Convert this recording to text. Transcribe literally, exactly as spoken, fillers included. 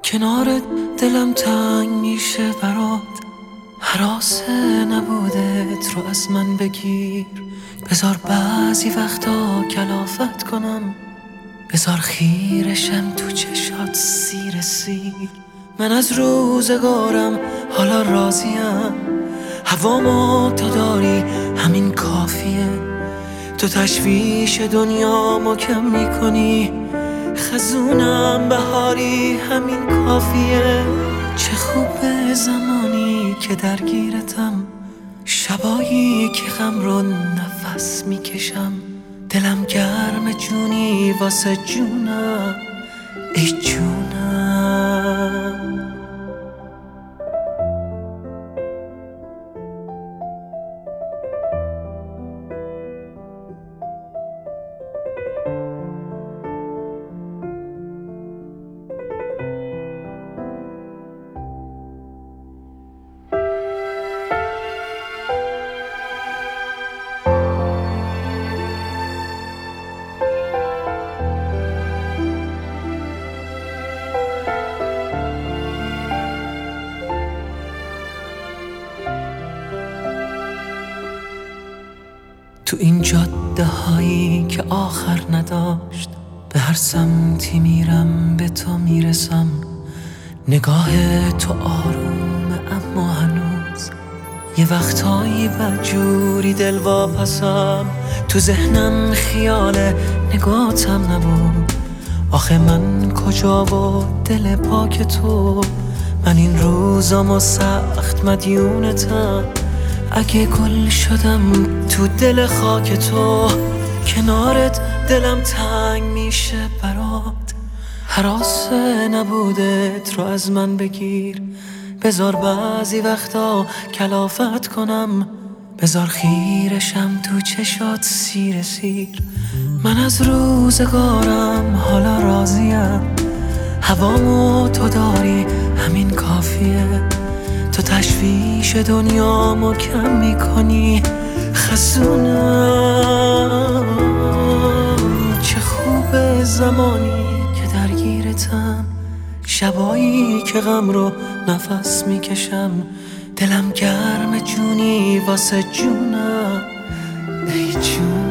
کنارت دلم تنگ میشه برات، هراسه نبودت رو از من بگیر. بذار بعضی وقتا کلافت کنم، بذار خیرشم تو چشات سیر سیر. من از روزگارم حالا راضیم، هوامو تو داری همین کافیه. تو تشویش دنیامو کم میکنی، خزونم بهاری همین کافیه. چه خوبه زمانی که درگیرتم، شبایی که غم رو نفس میکشم. دلم گرم جونی واسه جونم، ای جونم. تو این جاده هایی که آخر نداشت، به هر سمتی میرم به تو میرسم. نگاه تو آرومه اما هنوز یه وقتایی بدجوری دل واپسم. تو ذهنم خیال نگاتم نبود، آخه من کجا و دل پاک تو. من این روزامو سخت مدیونتم، اگه گل شدم تو دل خاک تو. کنارت دلم تنگ میشه برات، هراسه نبودت رو از من بگیر. بذار بعضی وقتا کلافت کنم، بذار خیرشم تو چشات سیر سیر. من از روزگارم حالا راضیم، هوامو تو داری همین کافیه. تو تشویش دنیامو کم میکنی، خزونم. چه خوبه زمانی که درگیرتم، شبایی که غم رو نفس میکشم. دلم گرم جونی واسه جونم، ای جون.